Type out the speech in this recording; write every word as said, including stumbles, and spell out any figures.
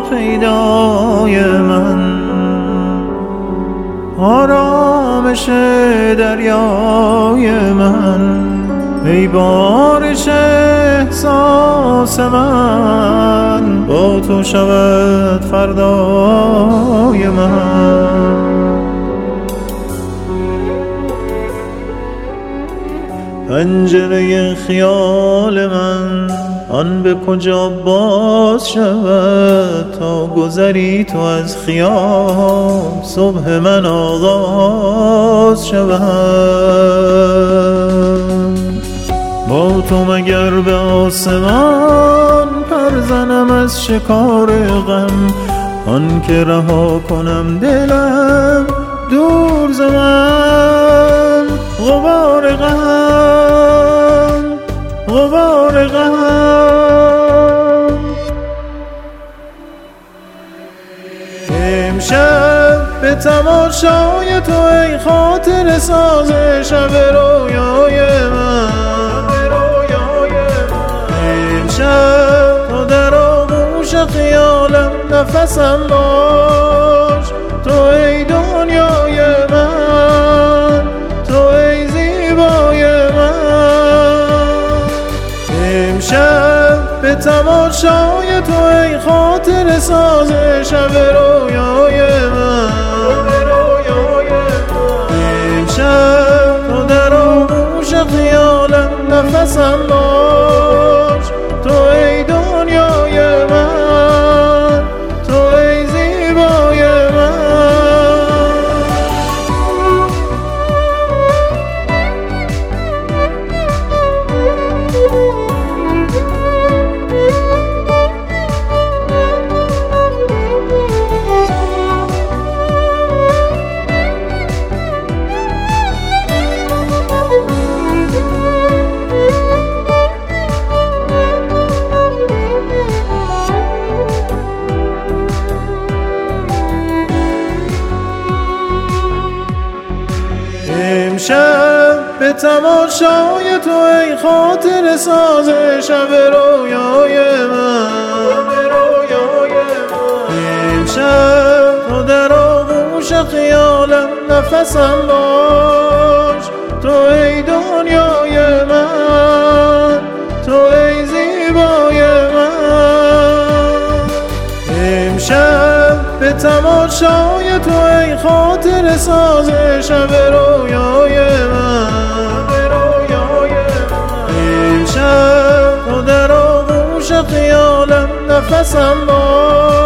پیدای من، آرامش دریای من، ای بارش احساس من، با تو شود فردای من. پنجره خیال من آن به کجا باز شود، تا گذری تو از خیال صبح من آغاز شود. با تو مگر به آسمان پر زنم از شکار غم، آن که رها کنم دلم دور ز من. غبار غم، غبار غم، امشب به تماشای تو ای خاطر ساز شب رویای من. امشب تو در آغوش خیالم نفسم باش، تو ای دنیای من، تو ای زیبای من. امشب به تماشای تو ای خاطر ساز شب رویای من. امشب تو در آغوش خیالم نفسم باش، تو ای دنیای من، تو ای زیبای من. امشب به تماشای تو ای خاطر ساز شب رویای من. امشب تو در آغوش خیالم نفسم باش، تو ای دنیای من، تو ای زیبای من. امشب به تماشای تو ای خاطر ساز شب رویای من. امشب تو در آغوش خیالم نفسم باش،